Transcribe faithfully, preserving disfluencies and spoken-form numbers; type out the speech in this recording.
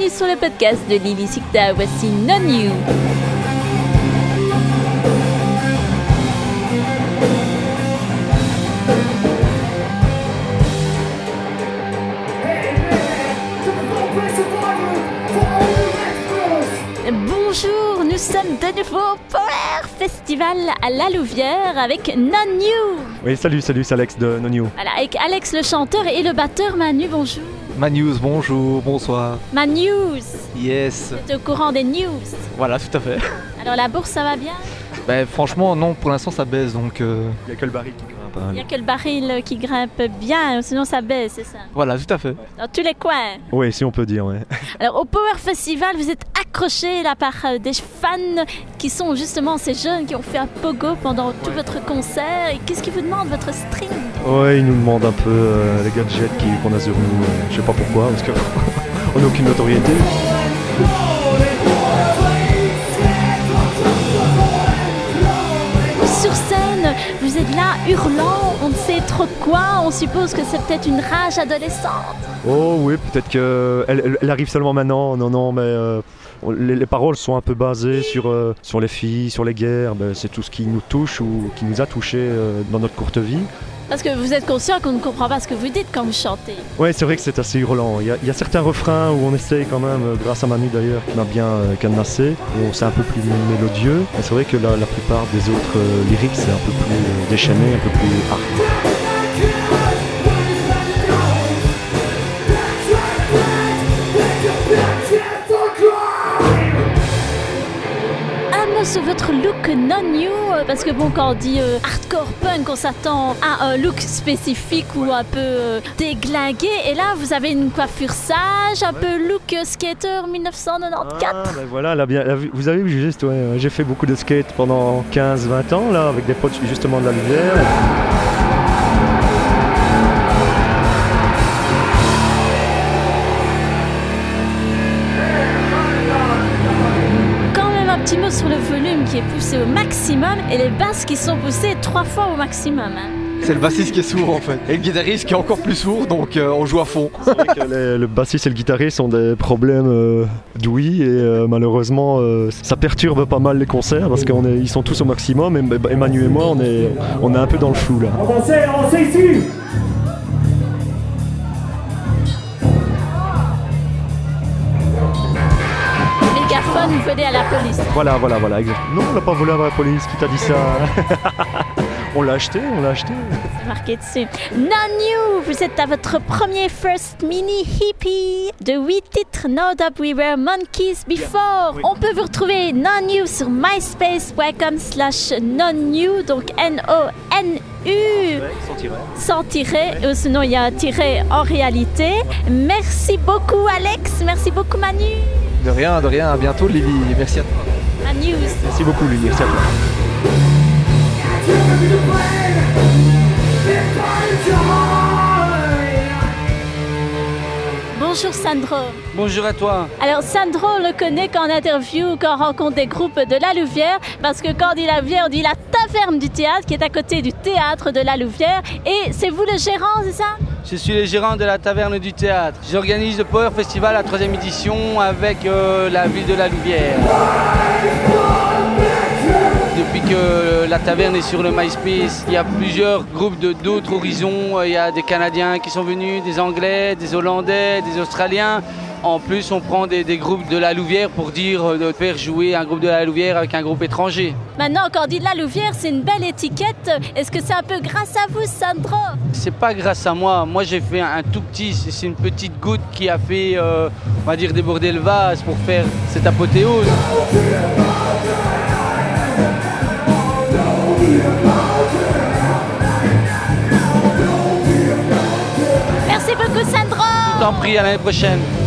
bienvenue sur le podcast de Lily Sikta, voici Non You. Bonjour, nous sommes de nouveau au Power Festival à La Louvière avec Non You. Oui, salut, salut, c'est Alex de Non You. Voilà, avec Alex le chanteur et le batteur Manu, bonjour. Manus, bonjour, bonsoir. Manus. Yes. Vous êtes au courant des news. Voilà, tout à fait. Alors la bourse, ça va bien? Ben, franchement, non, pour l'instant ça baisse, donc... Euh... Il n'y a que le baril qui grimpe. Hein. Il n'y a que le baril qui grimpe bien, sinon ça baisse, c'est ça? Voilà, tout à fait. Dans tous les coins. Oui, si on peut dire, oui. Alors au Power Festival, vous êtes accrochés là par euh, des fans qui sont justement ces jeunes qui ont fait un pogo pendant tout ouais. votre concert. Et qu'est-ce qu'ils vous demandent, votre string? Oui, ils nous demandent un peu euh, les gadgets qui, qu'on a sur nous. Euh, je sais pas pourquoi, parce qu'on n'a aucune notoriété. Sur scène, vous êtes là hurlant, on ne sait trop quoi, on suppose que c'est peut-être une rage adolescente. Oh oui, peut-être qu'elle elle, elle arrive seulement maintenant, non, non, mais euh, les, les paroles sont un peu basées sur, euh, sur les filles, sur les guerres, ben, c'est tout ce qui nous touche ou qui nous a touchés euh, dans notre courte vie. Parce que vous êtes conscient qu'on ne comprend pas ce que vous dites quand vous chantez. Oui, c'est vrai que c'est assez hurlant. Il y, a, il y a certains refrains où on essaye quand même, grâce à Manu d'ailleurs, qui m'a bien euh, cadenassé, où c'est un peu plus mélodieux. Mais c'est vrai que la, la plupart des autres euh, lyriques, c'est un peu plus euh, déchaîné, un peu plus hard. Sur votre look Non You, parce que bon, quand on dit euh, hardcore punk, on s'attend à un look spécifique ou un peu euh, déglingué, et là vous avez une coiffure sage, un ouais. peu look skater dix-neuf cent quatre-vingt-quatorze. Ah, ben voilà, là, bien, là, vous avez vu juste, ouais, j'ai fait beaucoup de skate pendant quinze vingt ans là, avec des potes justement de la Louvière. Petit mot sur le volume qui est poussé au maximum et les basses qui sont poussées trois fois au maximum. Hein. C'est le bassiste qui est sourd en fait, et le guitariste qui est encore plus sourd, donc euh, on joue à fond. C'est vrai que les, le bassiste et le guitariste ont des problèmes euh, d'ouïe et euh, malheureusement euh, ça perturbe pas mal les concerts parce qu'ils sont tous au maximum et Emmanuel et moi on est, on est un peu dans le flou là. Avancez, avancez ici. Vous volez à la police. Voilà, voilà, voilà, exactement. Non, on l'a pas volé à la police, qui t'a dit ça? On l'a acheté, on l'a acheté. C'est marqué dessus. Non You, vous êtes à votre premier First Mini Hippie de huit titres. Know that we were monkeys before. Oui. On peut vous retrouver Non You sur myspace.com slash Non You, donc N O N U. Ouais, sans tiret. Sans tiret, ouais. Ou sinon il y a un tiret en réalité. Merci beaucoup Alex, merci beaucoup Manu. De rien, de rien, à bientôt Lily, merci à toi. Manu. Merci beaucoup Lily, merci à toi. Bonjour Sandro. Bonjour à toi. Alors Sandro, on le connaît qu'en interview, quand on rencontre des groupes de La Louvière, parce que quand on dit La Louvière, on dit la taverne du théâtre qui est à côté du théâtre de La Louvière. Et c'est vous le gérant, c'est ça? Je suis le gérant de la taverne du théâtre. J'organise le Power Festival, la troisième édition, avec euh, la ville de La Louvière. Depuis que la taverne est sur le MySpace, il y a plusieurs groupes de, d'autres horizons. Il y a des Canadiens qui sont venus, des Anglais, des Hollandais, des Australiens. En plus, on prend des, des groupes de La Louvière pour dire de faire jouer un groupe de La Louvière avec un groupe étranger. Maintenant, quand on dit La Louvière, c'est une belle étiquette. Est-ce que c'est un peu grâce à vous, Sandro? C'est pas grâce à moi. Moi, j'ai fait un tout petit, c'est une petite goutte qui a fait, euh, on va dire, déborder le vase pour faire cette apothéose. Merci beaucoup, Sandro. Je t'en prie, à l'année prochaine.